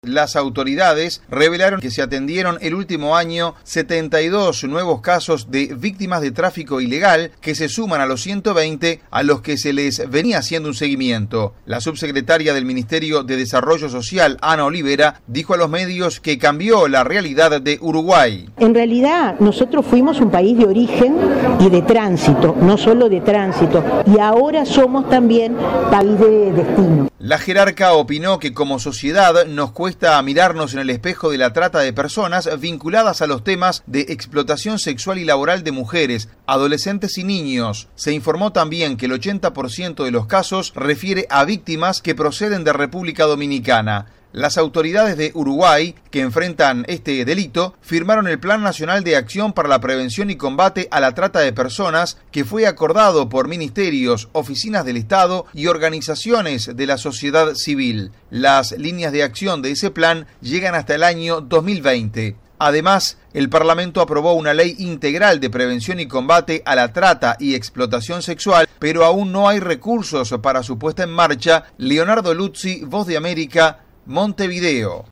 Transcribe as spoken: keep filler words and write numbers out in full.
Las autoridades revelaron que se atendieron el último año setenta y dos nuevos casos de víctimas de tráfico ilegal que se suman a los ciento veinte a los que se les venía haciendo un seguimiento. La subsecretaria del Ministerio de Desarrollo Social, Ana Olivera, dijo a los medios que cambió la realidad de Uruguay. En realidad nosotros fuimos un país de origen y de tránsito, no solo de tránsito, y ahora somos también país de destino. La jerarca opinó que como sociedad nos cuesta mirarnos en el espejo de la trata de personas vinculadas a los temas de explotación sexual y laboral de mujeres, adolescentes y niños. Se informó también que el ochenta por ciento de los casos refiere a víctimas que proceden de República Dominicana. Las autoridades de Uruguay, que enfrentan este delito, firmaron el Plan Nacional de Acción para la Prevención y Combate a la Trata de Personas, que fue acordado por ministerios, oficinas del Estado y organizaciones de la sociedad civil. Las líneas de acción de ese plan llegan hasta el año dos mil veinte. Además, el Parlamento aprobó una ley integral de prevención y combate a la trata y explotación sexual, pero aún no hay recursos para su puesta en marcha. Leonardo Luzzi, Voz de América, Montevideo.